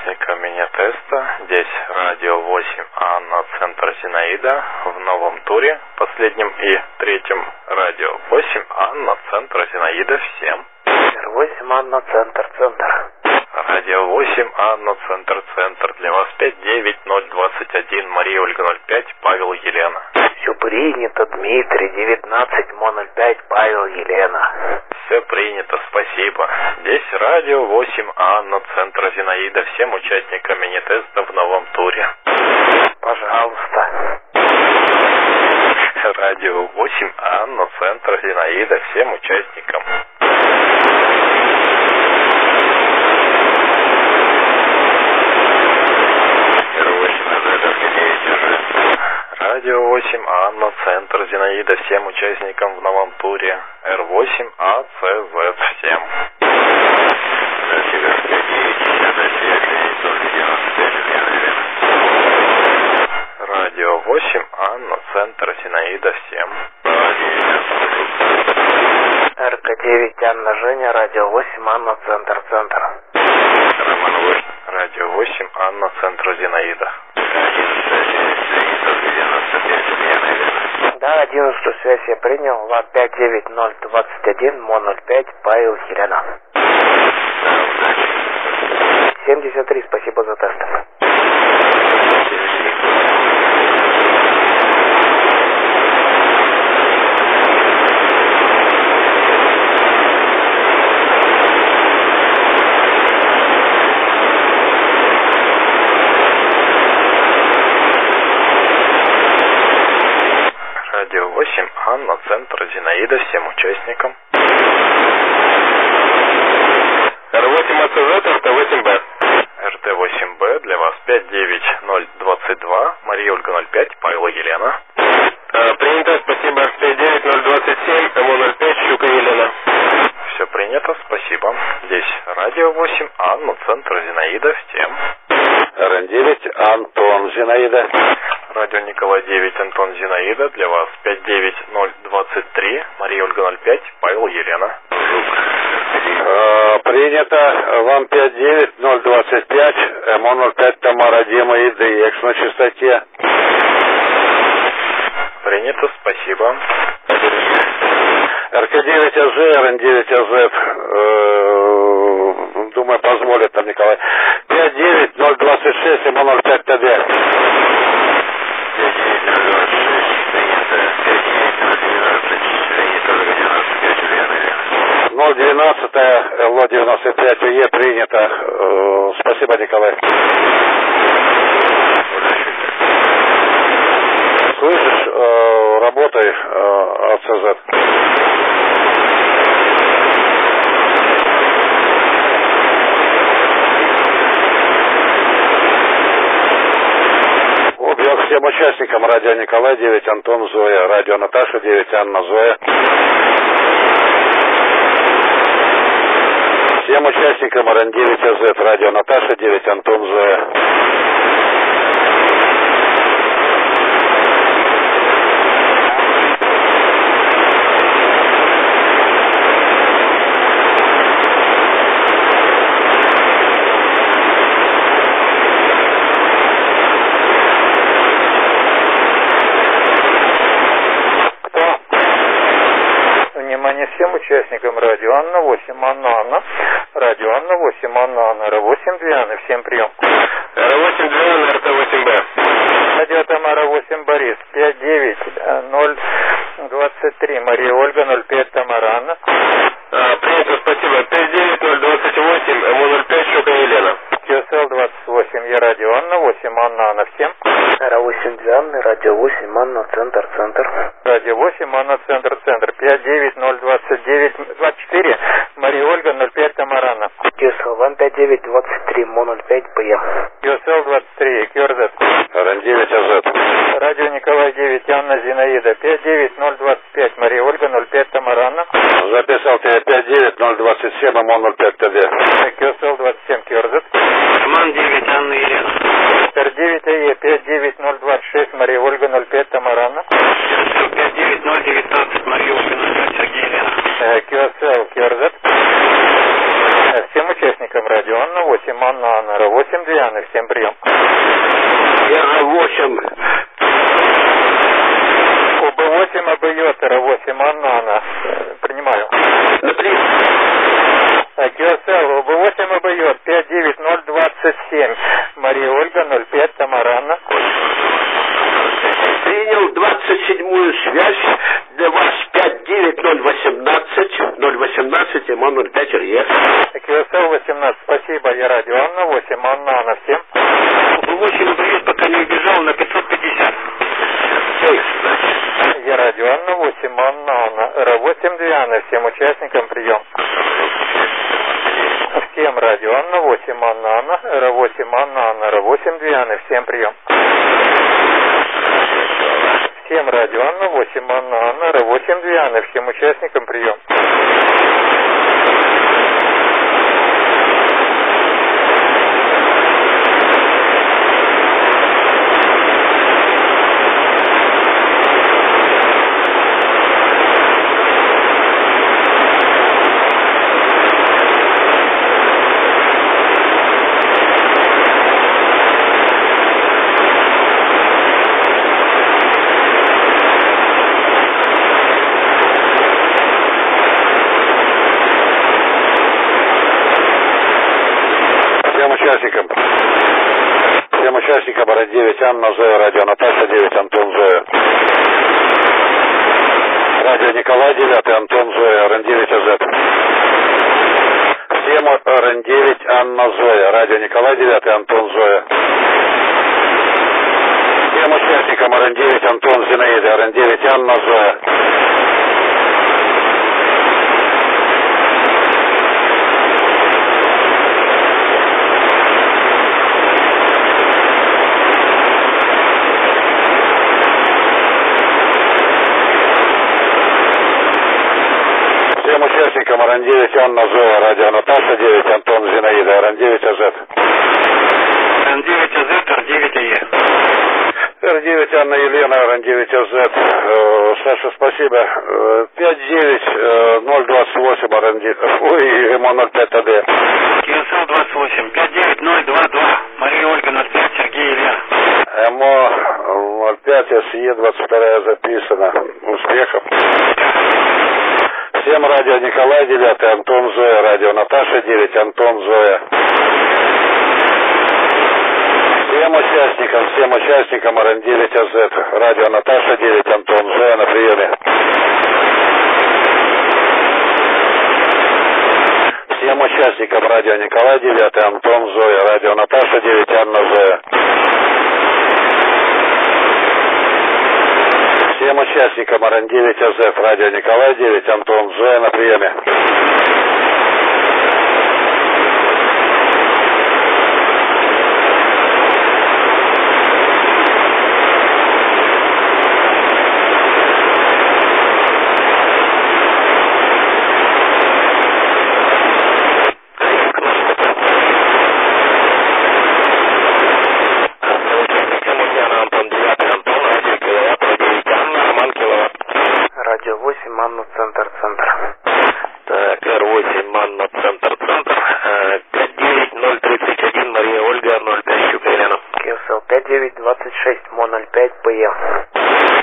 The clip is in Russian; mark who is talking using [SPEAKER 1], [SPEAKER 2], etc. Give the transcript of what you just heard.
[SPEAKER 1] участникам мини-теста. Здесь радио 8 Анна, центр Зинаида. В новом туре, последнем и третьем, радио 8 Анна, центр Зинаида. Всем.
[SPEAKER 2] 8 Анна, центр.
[SPEAKER 1] Радио 8 Анна, центр. Для вас 59021, Мария Ольга 05, Павел Елена.
[SPEAKER 2] Все принято, Дмитрий, 1905, Павел Елена.
[SPEAKER 1] Все принято, спасибо. Здесь радио 8 Анна, центр Зинаида. Всем участникам мини-теста в новом туре.
[SPEAKER 2] Пожалуйста.
[SPEAKER 1] Радио 8 Анна, центр Зинаида. Всем участникам. Радио 8 Анна, центр Зинаида. Всем участникам в новом туре. Р8 АЦЗ. Всем. Радио 8 Анна, центр Зинаида. Всем.
[SPEAKER 2] РК9 Анна, Женя, радио 8 Анна, центр.
[SPEAKER 1] Радио 8 Анна, центр Зинаида.
[SPEAKER 2] Да, 11 связь я принял. ЛА 59021, МО-05, Павел Елена. 73, спасибо за тест.
[SPEAKER 1] Радио 8 Анна, центр Зинаида. Всем участникам.
[SPEAKER 3] Р8 АЦЗ, РТ8Б.
[SPEAKER 1] РТ8Б для вас 59022, Мария Ольга 05, Павел Елена.
[SPEAKER 3] Принято, спасибо. 59027, МО-05, Щука Елена.
[SPEAKER 1] Все принято, спасибо. Здесь радио 8 Анна, центр Зинаида. Всем.
[SPEAKER 4] РН9 Антон, Зинаида.
[SPEAKER 1] Радио Николай 9, Антон, Зинаида. Для вас 59023, Мария Ольга 05, Павел Елена.
[SPEAKER 4] Принято. Вам 59025, МО-05, Тамара, Дима и ДХ на частоте.
[SPEAKER 1] Принято, спасибо.
[SPEAKER 4] РК9 АЗ, РН9 АЗ, думаю, позволит там, Николай. 59026, МО-05 ТД. 012 ЛО-95 УЕ принято. Спасибо, Николай. Слышишь, работай, АЦЗ. Объект всем участникам. Радио Николай 9, Антон, Зоя. Радио Наташа 9, Анна, Зоя. Всем участникам РН9 АЗ. Радио Наташа 9, Антон, Зоя.
[SPEAKER 2] Всем участникам радио Анна 8 Анна, радио Анна 8 Анна, Р8 Диана, всем прием.
[SPEAKER 3] Р8 Диана, РТ8Б.
[SPEAKER 2] Радио Тамара 8 Борис, 59023, Мария Ольга 05, Тамара Анна.
[SPEAKER 3] Принято, спасибо. 59028, МО-05, Щука Елена.
[SPEAKER 2] QSL 28, я радио Анна 8 Анна, всем. Р8 Диана, радио 8 Анна, центр. Радио 8 Анна, центр. 5902924, Мария Ольга 05, Тамара Анна. QSL вам 5923, МО-05, ПМ. QSL 23, QRZ.
[SPEAKER 4] РН9 АЗ.
[SPEAKER 2] Радио Николай 9, Анна, Зинаида, 59025, Мария Ольга 05, Тамара Анна.
[SPEAKER 4] Записал тебе 59027, МО-05 ТД.
[SPEAKER 2] QSL 27, QRZ.
[SPEAKER 3] МАН 9, Анна Елена.
[SPEAKER 2] Р9 АЕ 59026, Мария Ольга 05, Тамара Анна.
[SPEAKER 3] 59019, Мария Ольга 05, Сергей Елена.
[SPEAKER 2] QSL, QRZ. Всем участникам радио радио Анна 8, Анна, Р8, Дианы, всем прием.
[SPEAKER 4] Р8.
[SPEAKER 2] ОБ8, АБЙ, Р8, Анна, принимаю. QSL, ОБ8, АБЙ, 59027, Мария Ольга, 05, Тамара Анна.
[SPEAKER 4] Принял 27-ю связь, для вас 59018, 018, МО 05 РЕ.
[SPEAKER 2] QSL 18, спасибо, я радио Анна 8, Анна, всем.
[SPEAKER 3] ОБ8, привет, пока не убежал на 550.
[SPEAKER 2] Я радио Анна 8, Анна, Р8, Диана, всем участникам прием. Всем радио Анна 8, Анна, Р8, Анна, Р8, Диана, всем прием. Всем радио Анна 8, Анна, Р8, Диана, всем участникам прием.
[SPEAKER 4] Всем участникам РН9 Анна Зоя, радио Наташа 9, Антон Зоя. Радио Николай 9, Антон Зоя, РН9 АЗ. Всем РН9 Анна Зоя, радио Николай 9, Антон Зоя. Всем участникам РН9 Антон Зинаида, РН9 Анна Зоя. Всем участникам РН9 Анна Зоя, радио Наташа 9, Антон Зинаида, РН9 АЗ.
[SPEAKER 3] Р9 АЗ, Р9 АЕ.
[SPEAKER 4] Р9 Анна Елена, РН9 АЗ. Саша, спасибо. 59028 РН9, ой, МО05 АД.
[SPEAKER 3] QSL 28, 59022, Мария Ольга 05, Сергей Елена.
[SPEAKER 4] МО05 СЕ 22 записано. Успехов. Всем радио Николай 9, Антон Зоя, радио Наташа 9, Антон Зоя. Всем участникам РН9 АЗ, радио Наташа 9, Антон Зоя на приеме. Всем участникам радио Николай 9, Антон Зоя, радио Наташа 9, Анна Зоя. Всем участникам РН9 АЗ, радио Николай 9, Антон Зоя на приеме.
[SPEAKER 2] Радио 8, Анна, центр.
[SPEAKER 3] Так, Р8, Анна, центр. 59031, Мария Ольга, 05, Щука Елена.
[SPEAKER 2] QSL 5926, МО05, ПЕ.